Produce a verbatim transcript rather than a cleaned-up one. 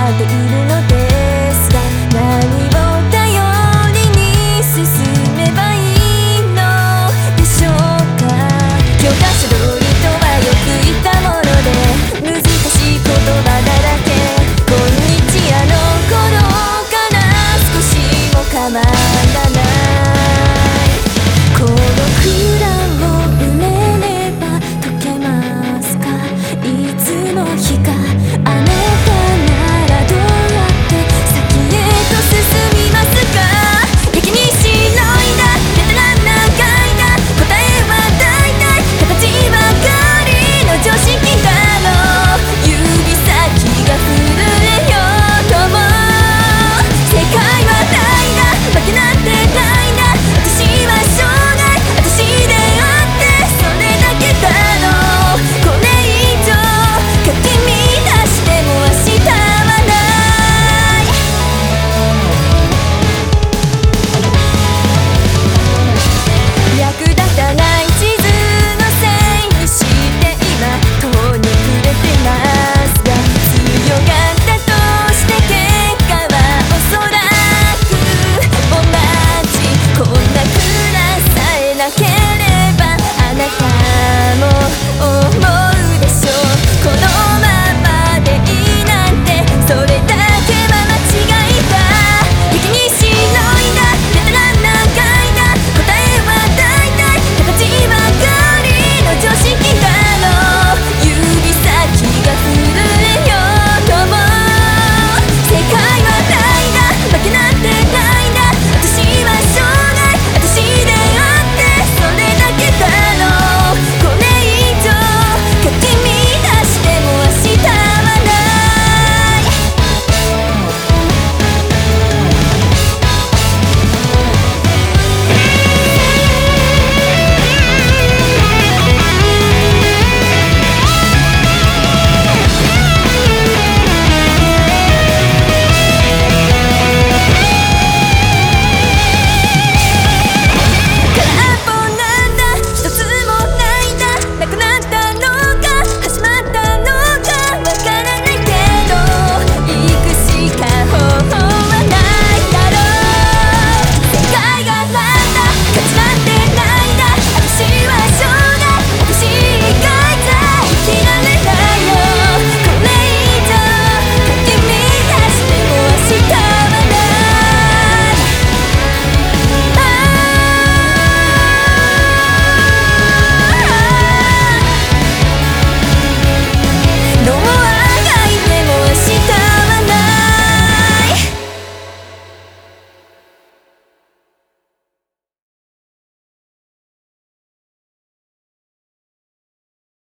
っているのですが、何を頼りに進めばいいのでしょうか。教科書通りとはよく言ったもので、難しい言葉だらけ。今日あの頃から少しも変わらない。この蔵を埋めれば解けますか、いつの日か